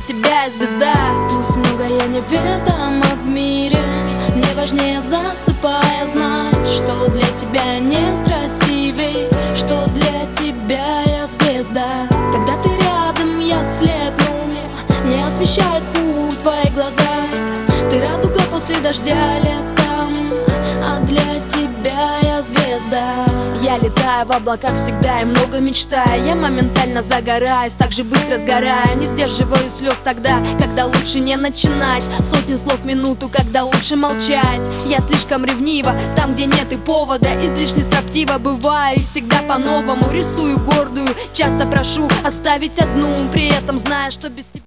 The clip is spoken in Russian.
тебя я звезда. Пусть много я неведома в мире, мне важнее, засыпая, знать, что для тебя нет красивей, что для тебя я звезда. Когда ты рядом, я слепну, мне освещают путь твои глаза. Ты радуга после дождя летом, а для тебя я звезда. Я летаю в облаках всегда и много мечтаю. Я моментально загораюсь, так же быстро сгораю. Не сдерживаю слез тогда, когда лучше не начинать. Сотни слов в минуту, когда лучше молчать. Я слишком ревнива, там где нет и повода. Излишне строптива бываю и всегда по-новому рисую гордую. Часто прошу оставить одну, при этом зная, что без тебя